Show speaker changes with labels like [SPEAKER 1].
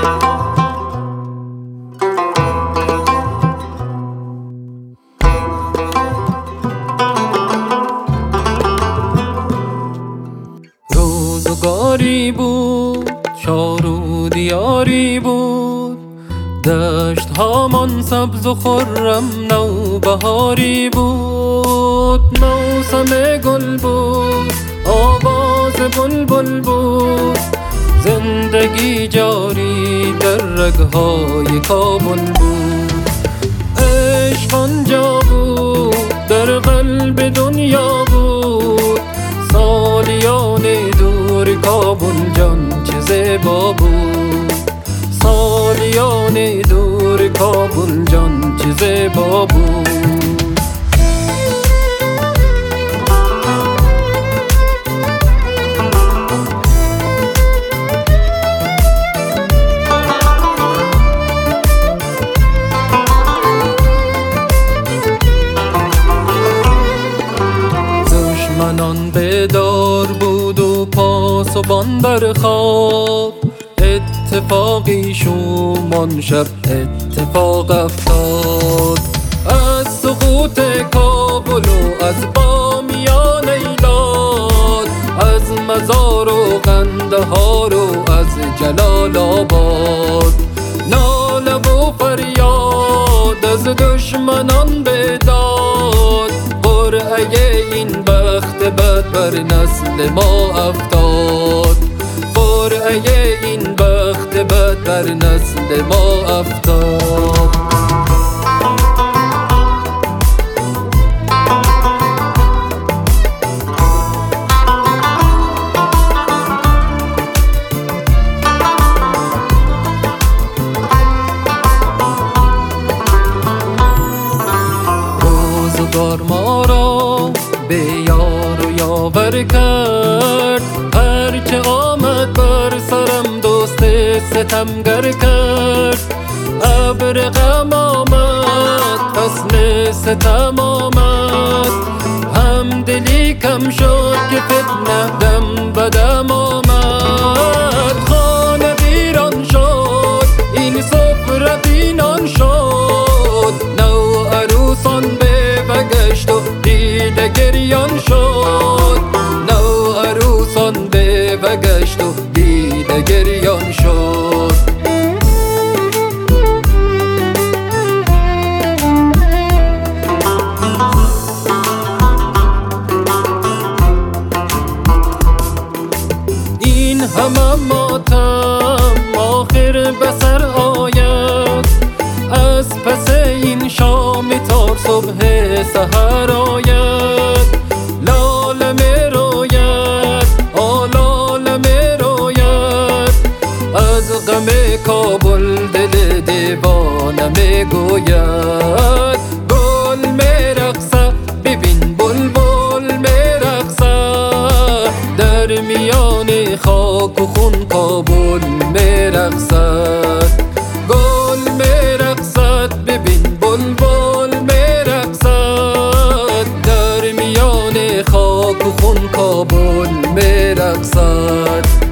[SPEAKER 1] روزگاری بود شار و دیاری بود، دشت هامان سبز و خرم نوبهاری بود. موسم گل بود، آواز بلبل بود، زندگی جاری در رگهای کابل بود. عشق آنجا بود، در قلب دنیا بود، سالیان دور کابل جان چه زیبا بود. سالیان دور کابل جان چه زیبا بود. دشمنان بیدار بود و پاسبان بر خواب، اتفاقی شومان شب اتفاق افتاد. از سقوط کابل و از بامیان ایلات، از مزار و قندهار و از جلال آباد، ناله و فریاد از دشمنان بیداد. قرعه این بخت بد بر نسل ما افتاد، قرعه این بخت بد بر نسل ما افتاد. روزگار ما را به یار و یاور کرد، هرچه آمد بر سرم دوست ستمگر کرد. ابر غم آمد، فصل ستم آمد، همدلی کم شد که فتنه دم بدم آمد. خانه ویران شد، این سفره بینان شد، نو عروسان به بگشت و دیده گریان شد. نو عروسان به بگشت و دیده گریان شد. این همه ماتم آخر به سر آید، از پس این شام تا صبح سحر آید. لاله می روید، آلاله می روید، از غم کابل دل دیوانه می گوید. گل می رقصه ببین بلبل می رقصه، در میان خاک و خون کابل می رقصد. گل می رقصد ببین بلبل می رقصد، در میان خاک و خون کابل می رقصد.